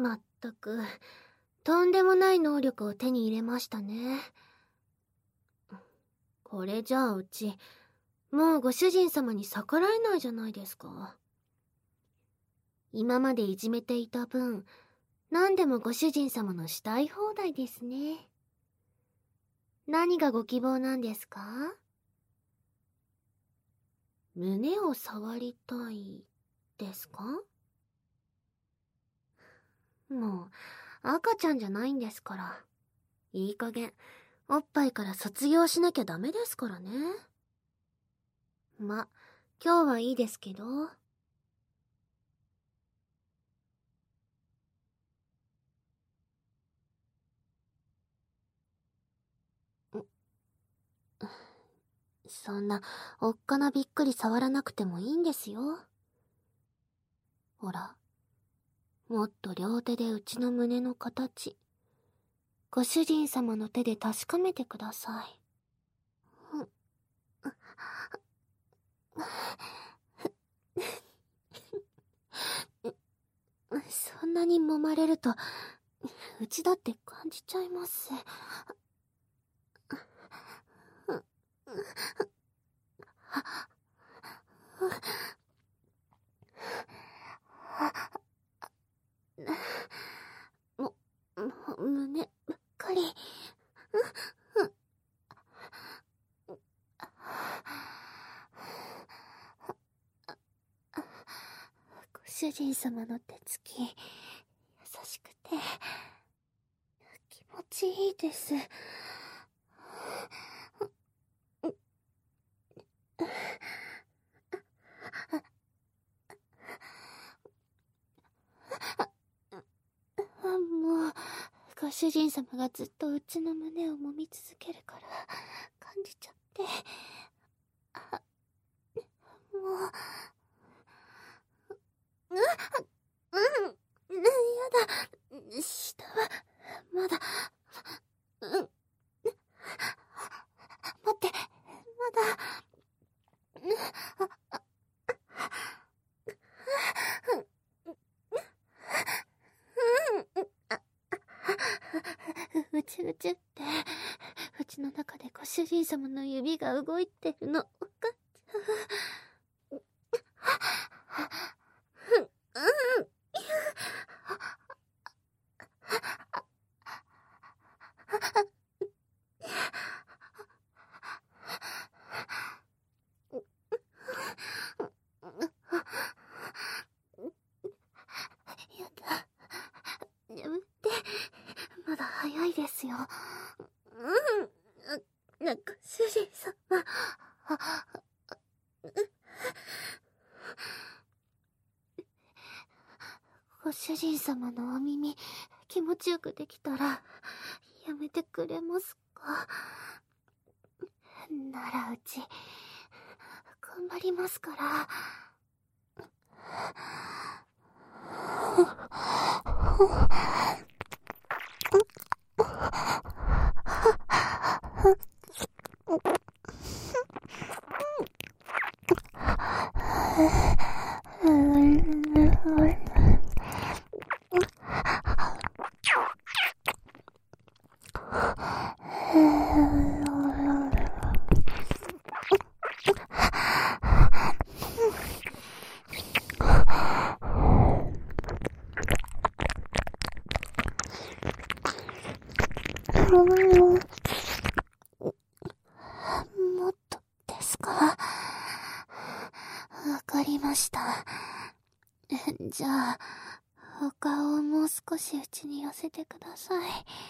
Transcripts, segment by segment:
まったく、とんでもない能力を手に入れましたね。これじゃあうち、もうご主人様に逆らえないじゃないですか。今までいじめていた分、何でもご主人様のしたい放題ですね。何がご希望なんですか？胸を触りたいですか？もう赤ちゃんじゃないんですから、いい加減おっぱいから卒業しなきゃダメですからね。ま、今日はいいですけど。そんなおっかなびっくり触らなくてもいいんですよ。ほら、もっと両手でうちの胸の形、ご主人様の手で確かめてください。そんなに揉まれると、うちだって感じちゃいます。胸ばっかり。ご主人様の手つき、優しくて気持ちいいです。もうご主人様がずっとうちの胸を揉み続けるから感じちゃって、もうやだ、下はまだ、待って、まだ、うちうちって、うちの中でご主人様の指が動いてるのわかっちゃう。やだ、眠って、まだ早いですよ。なんか主人様、ご主人様のお耳気持ちよくできたらやめてくれますか？ならうち頑張りますから。もっとですか？わかりました。じゃあ、お顔をもう少し内に寄せてください。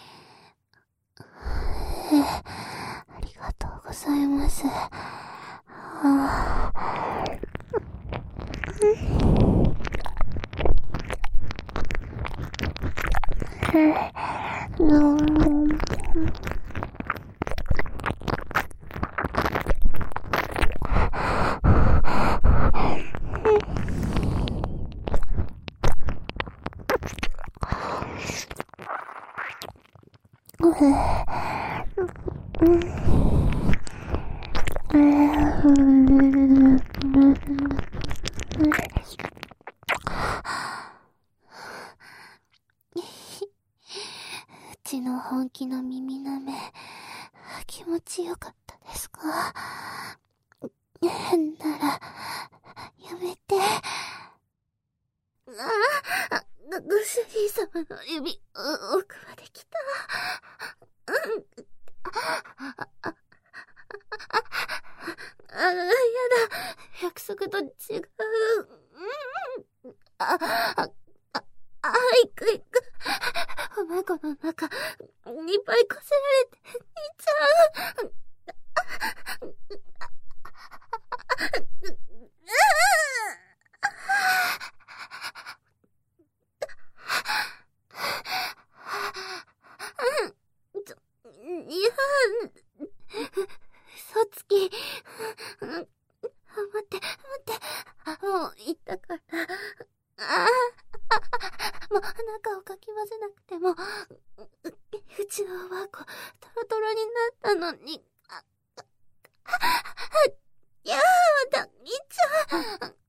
ありがとうございます。 ちの本気の耳なめ、気持ちよかったですか？なら、やめて。ご主人様の指、奥まで来た。やだ。約束と違う。行く。おまこの中、いっぱいこせられて、いっちゃう。いや、嘘つき。待って。もう言ったから。もう中をかき混ぜなくても、うちのおばあこ、トロトロになったのに。やだ、いっちゃう。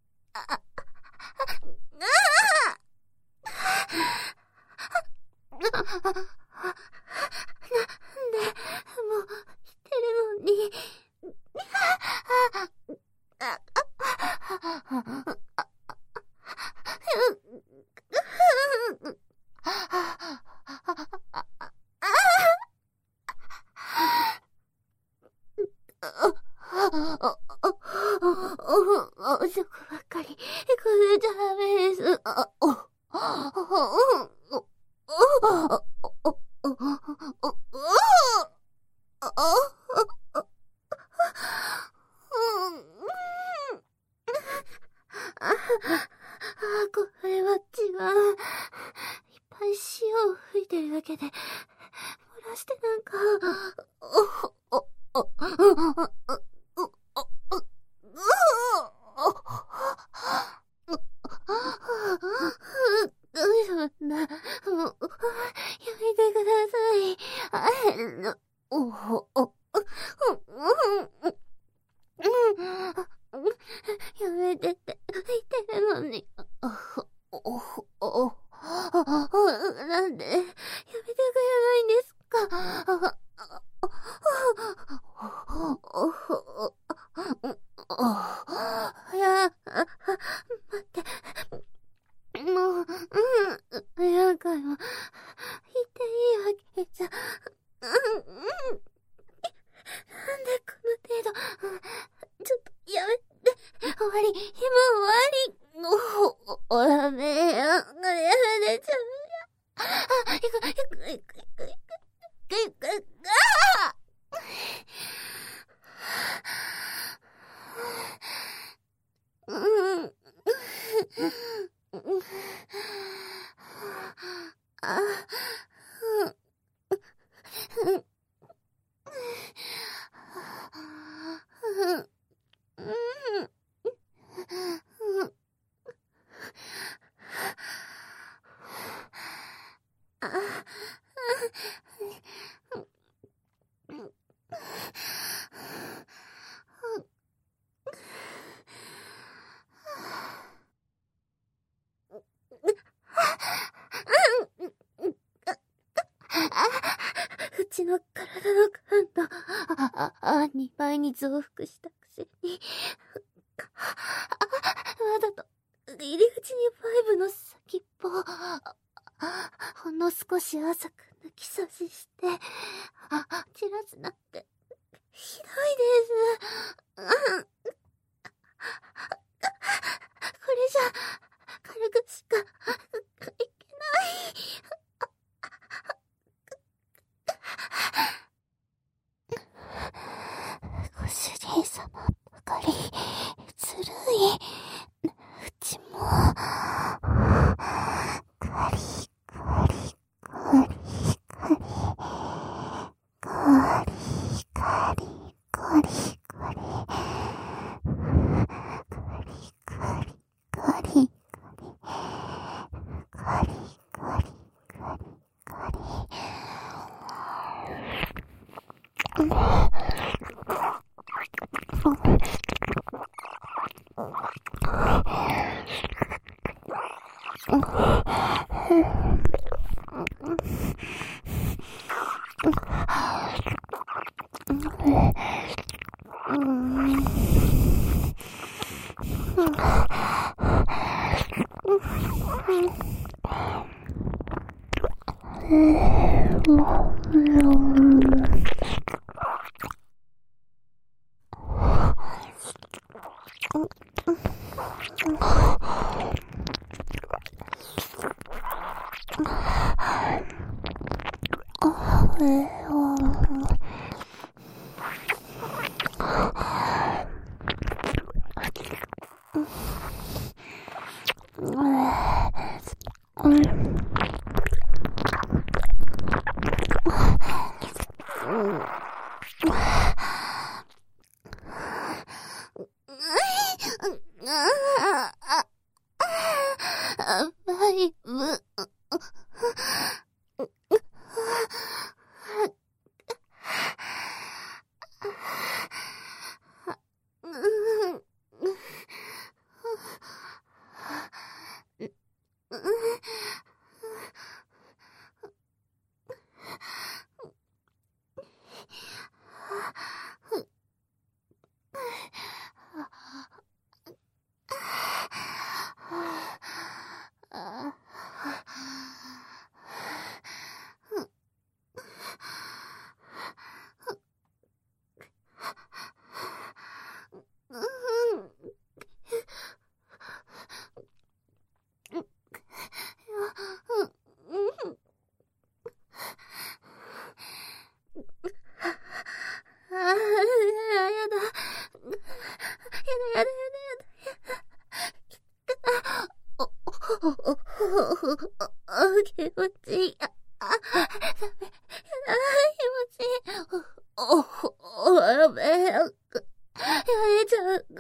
なんで、もう、してるのに。遅くばっかり、これじゃダメです。これは違う。いっぱい塩を吹いてるだけで、漏らしてなんか、そんな、もう、やめてください。やめてって言ってるのに。なんで、やめてくれないんですか？いや、待って。もう、なんかも、言っていいわけじゃ。なんでこの程度、ちょっとやめて。終わり、もう終わり。ダメよ。やめてちゃうよ。行く。うちの体の感度、2倍に増幅したくせに、わざと、入り口に5の先っぽを、ほんの少し浅く抜き差しして、散らすなんて、ひどいです。これじゃ、軽くしか、いけない。ご主人様ばかり、ずるい。うちも、カリカリカリカリ、カリカリカリカリ、カリカリカリカリ、カリカリカリカリ。 気持ちいい。やべえ。やれちゃう。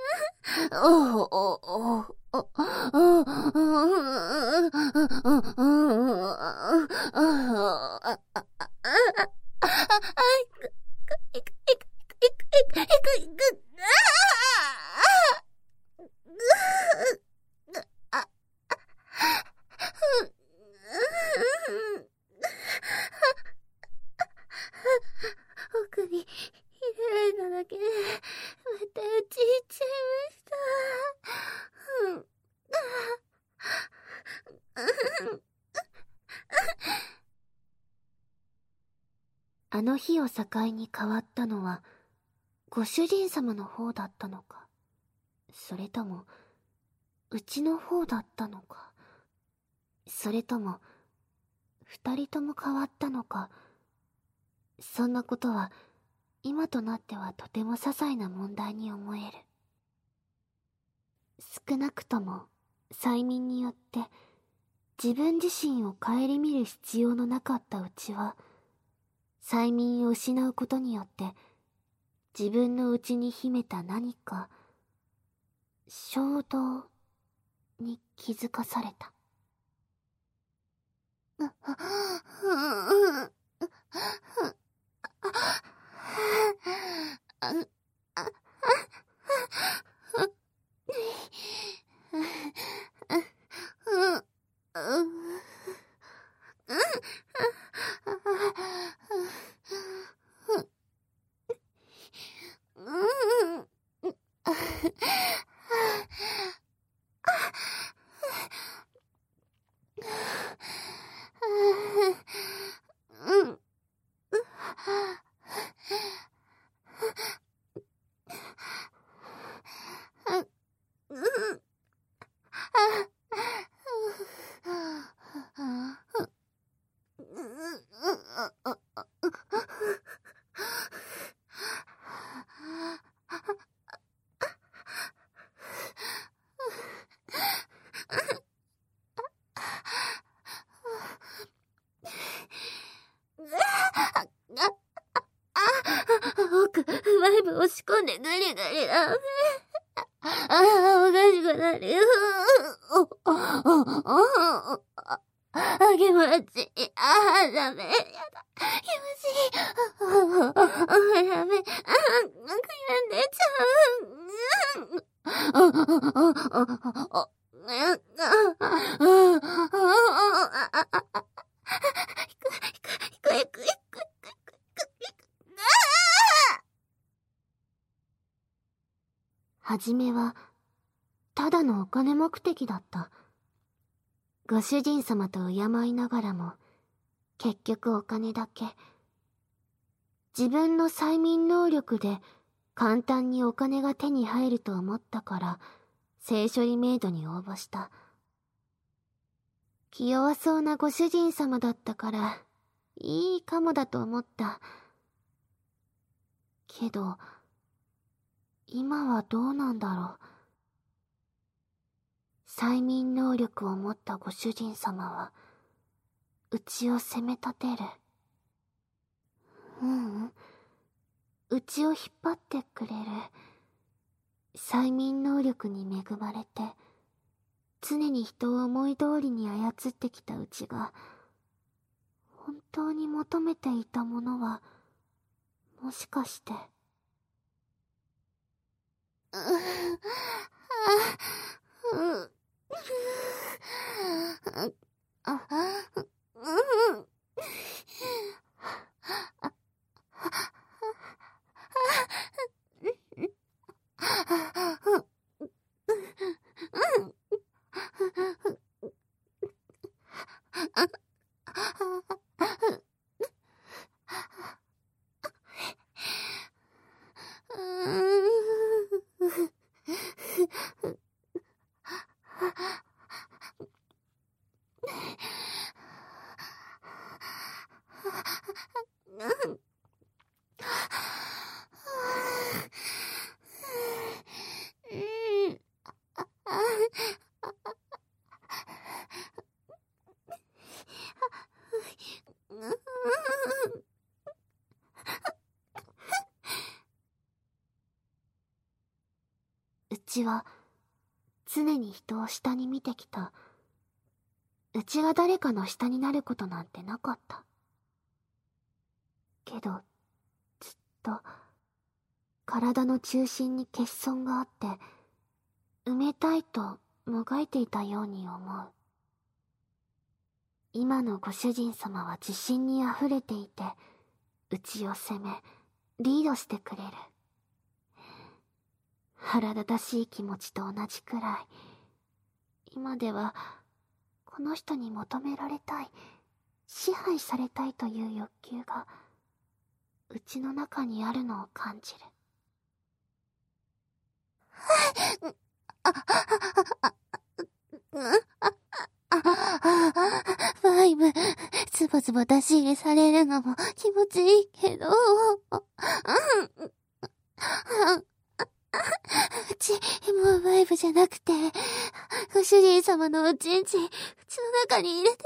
奥に入れられただけでまたうち行っちゃいました。あの日を境に変わったのはご主人様の方だったのか、それともうちの方だったのか、それとも二人とも変わったのか。そんなことは今となってはとても些細な問題に思える。少なくとも催眠によって自分自身を顧みる必要のなかったうちは、催眠を失うことによって自分の内に秘めた何か衝動に気づかされた。奥、うまいぶ押し込んでグリグリだ。おかしくなるよ。気持ちいい。ダメ。やだ。気持ちいい。ダメ。悔やんでちゃう。はじめはただのお金目的だった。ご主人様と敬いながらも結局お金だけ。自分の催眠能力で簡単にお金が手に入ると思ったから、性処理メイドに応募した。気弱そうなご主人様だったから、いいかもだと思った。けど、今はどうなんだろう。催眠能力を持ったご主人様は、うちを責め立てる。うちを引っ張ってくれる。催眠能力に恵まれて、常に人を思い通りに操ってきたうちが、本当に求めていたものは、もしかして。うちは常に人を下に見てきた。うちが誰かの下になることなんてなかった。けど、ずっと体の中心に欠損があって、埋めたいともがいていたように思う。今のご主人様は自信にあふれていて、うちを責め、リードしてくれる。腹立たしい気持ちと同じくらい、今ではこの人に求められたい、支配されたいという欲求がうちの中にあるのを感じる。5、ズボズボ出し入れされるのも気持ちいいけど、うち、もう5じゃなくて、ご主人様のおちんちん、うちの中に入れてく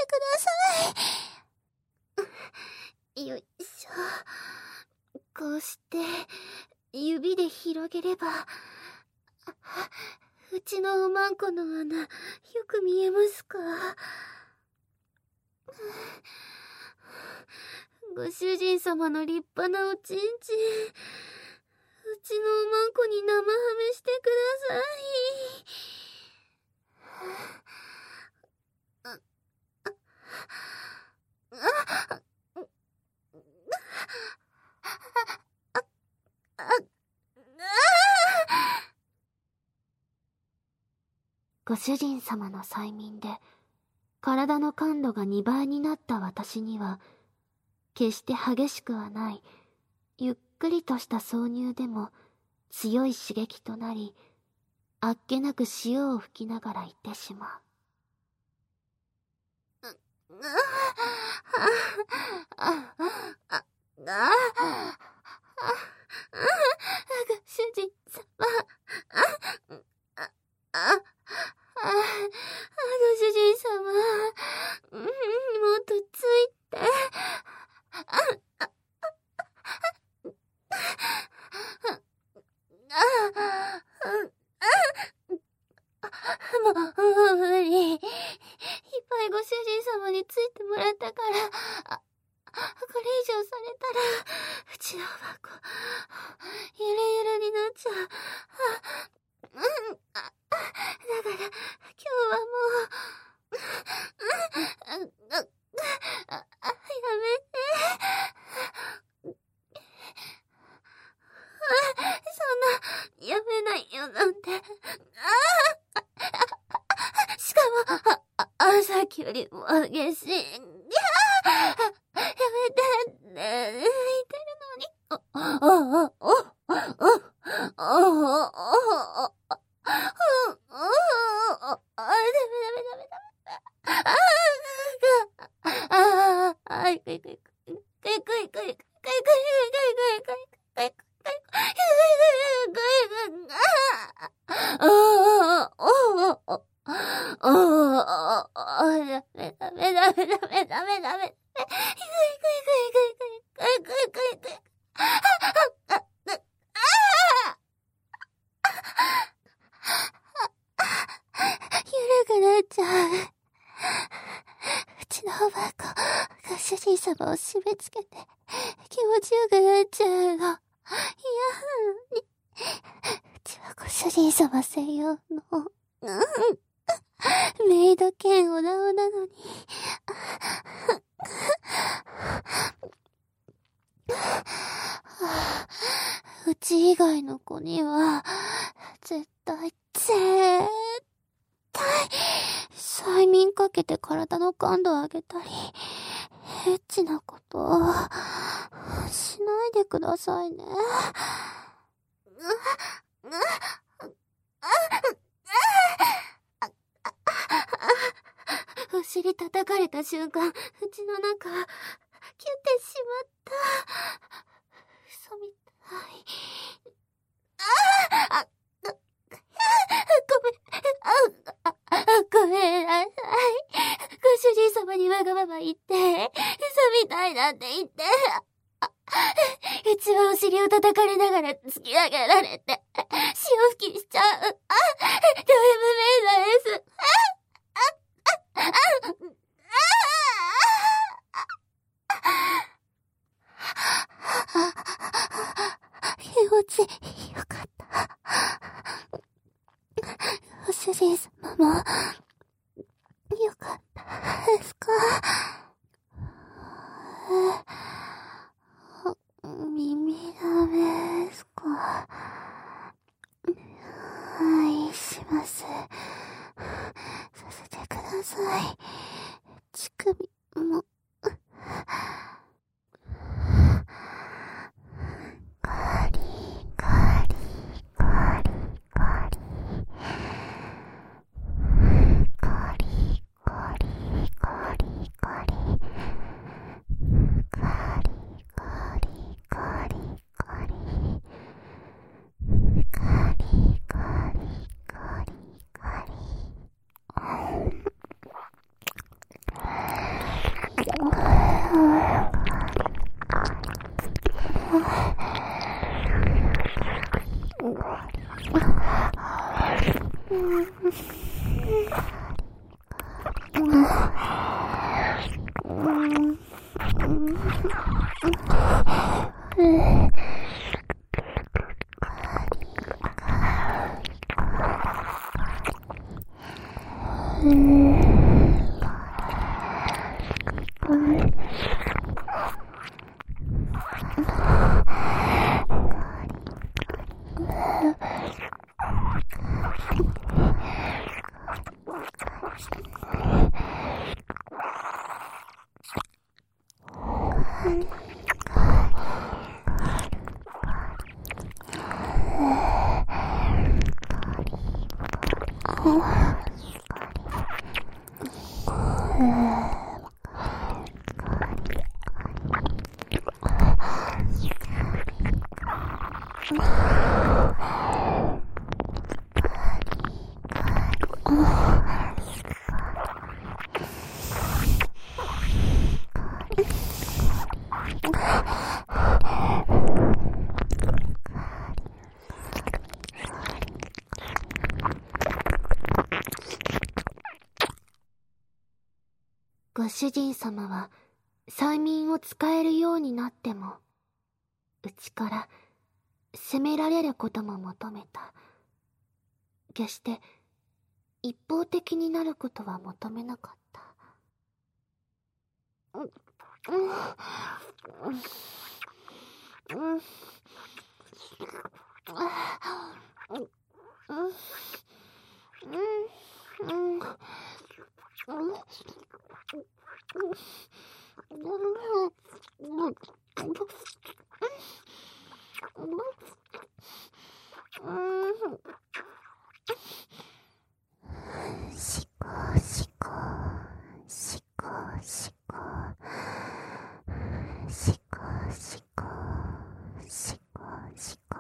ださい。よいしょ。こうして、指で広げれば、うちのおまんこの穴、よく見えますか？ご主人様の立派なおちんちん、うちのおまんこに生ハメしてください。ご主人様の催眠で体の感度が2倍になった私には、決して激しくはない、ゆっくりとした挿入でも強い刺激となり、あっけなく潮を吹きながら言ってしまう。ご主人様。ご主人様。もっとついて。もう無理。いっぱいご主人様についてもらったから、これ以上されたら、うちの箱、ゆるゆるになっちゃう。だから、今日はもう、やめて。そんな、やめないよなんて。しかも、さっきよりも激しい。 めてって言ってるのに。緩くなっちゃう。うちのおばあ子が主人様を締め付けて気持ちよくなっちゃうの。いや、うちはご主人様専用の、メイド兼オナオなのに。うち以外の子には、絶対、催眠かけて体の感度を上げたり、エッチなことをしないでくださいね。お尻叩かれた瞬間、うちの中、キュってしまった。嘘みたい。ごめんなさい。ご主人様にわがまま言って、嘘みたいなんて言って。うちはお尻を叩かれながら突き上げられて、潮吹きしちゃう。ド M メイドです。気持ちよかった。ご主人様も、よかったですか？耳ダメですか？はい、します。させてください。乳首も。ガリガリガリガリガリガリガリガリガリガリガリガリガリガリガリガリご主人様は催眠を使えるようになっても、うちから責められることも求めた。決して一方的になることは求めなかった。 しこしこしこしこしこしこしこしこ